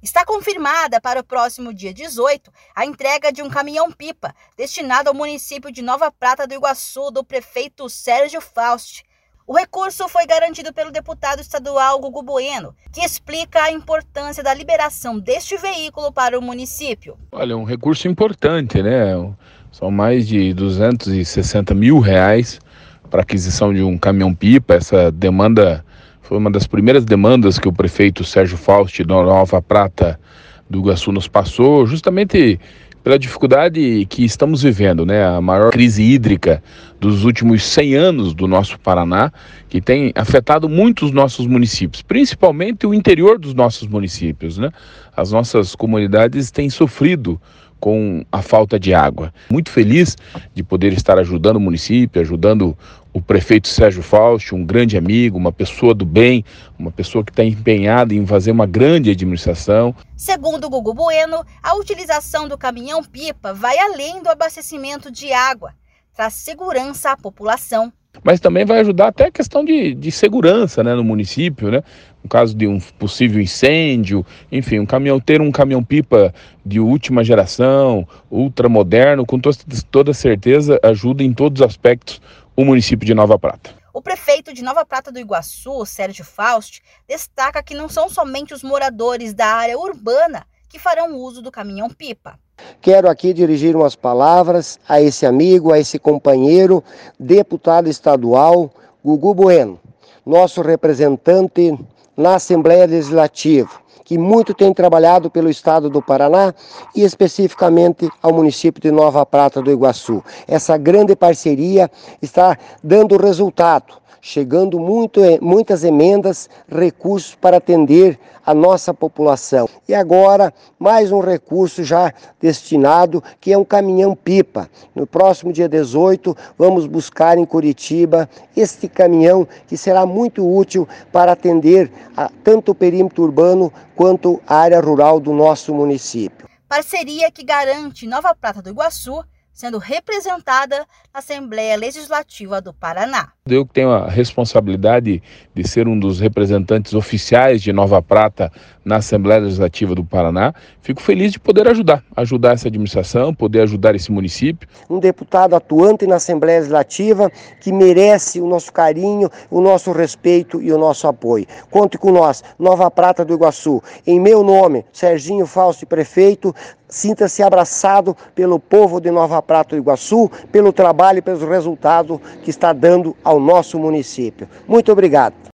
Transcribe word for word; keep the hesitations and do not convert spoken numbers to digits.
Está confirmada para o próximo dia dezoito a entrega de um caminhão-pipa destinado ao município de Nova Prata do Iguaçu do prefeito Sérgio Fausti. O recurso foi garantido pelo deputado estadual Gugu Bueno, que explica a importância da liberação deste veículo para o município. Olha, é um recurso importante, né? São mais de duzentos e sessenta mil reais para aquisição de um caminhão-pipa. Essa demanda foi uma das primeiras demandas que o prefeito Sérgio Fausti da Nova Prata do Iguaçu nos passou, justamente pela dificuldade que estamos vivendo, né? A maior crise hídrica dos últimos cem anos do nosso Paraná, que tem afetado muito os nossos municípios, principalmente o interior dos nossos municípios, né? As nossas comunidades têm sofrido com a falta de água. Muito feliz de poder estar ajudando o município, ajudando o prefeito Sérgio Fausti, um grande amigo, uma pessoa do bem, uma pessoa que está empenhada em fazer uma grande administração. Segundo o Gugu Bueno, a utilização do caminhão-pipa vai além do abastecimento de água, traz segurança à população. Mas também vai ajudar até a questão de, de segurança, né, no município, né? No caso de um possível incêndio, enfim, um caminhão, ter um caminhão-pipa de última geração, ultramoderno, com to toda certeza ajuda em todos os aspectos o município de Nova Prata. O prefeito de Nova Prata do Iguaçu, Sérgio Fausti, destaca que não são somente os moradores da área urbana que farão uso do caminhão-pipa. Quero aqui dirigir umas palavras a esse amigo, a esse companheiro, deputado estadual, Gugu Bueno, nosso representante na Assembleia Legislativa, que muito tem trabalhado pelo estado do Paraná e especificamente ao município de Nova Prata do Iguaçu. Essa grande parceria está dando resultado, chegando muito, muitas emendas, recursos para atender a nossa população. E agora, mais um recurso já destinado, que é um caminhão-pipa. No próximo dia dezoito, vamos buscar em Curitiba este caminhão, que será muito útil para atender a, tanto o perímetro urbano quanto a área rural do nosso município. Parceria que garante Nova Prata do Iguaçu sendo representada na Assembleia Legislativa do Paraná. Eu que tenho a responsabilidade de ser um dos representantes oficiais de Nova Prata na Assembleia Legislativa do Paraná, fico feliz de poder ajudar, ajudar essa administração, poder ajudar esse município. Um deputado atuante na Assembleia Legislativa que merece o nosso carinho, o nosso respeito e o nosso apoio. Conte com nós, Nova Prata do Iguaçu. Em meu nome, Serginho Fausti, prefeito, sinta-se abraçado pelo povo de Nova Prata do Iguaçu, pelo trabalho e pelos resultados que está dando ao nosso município. Muito obrigado.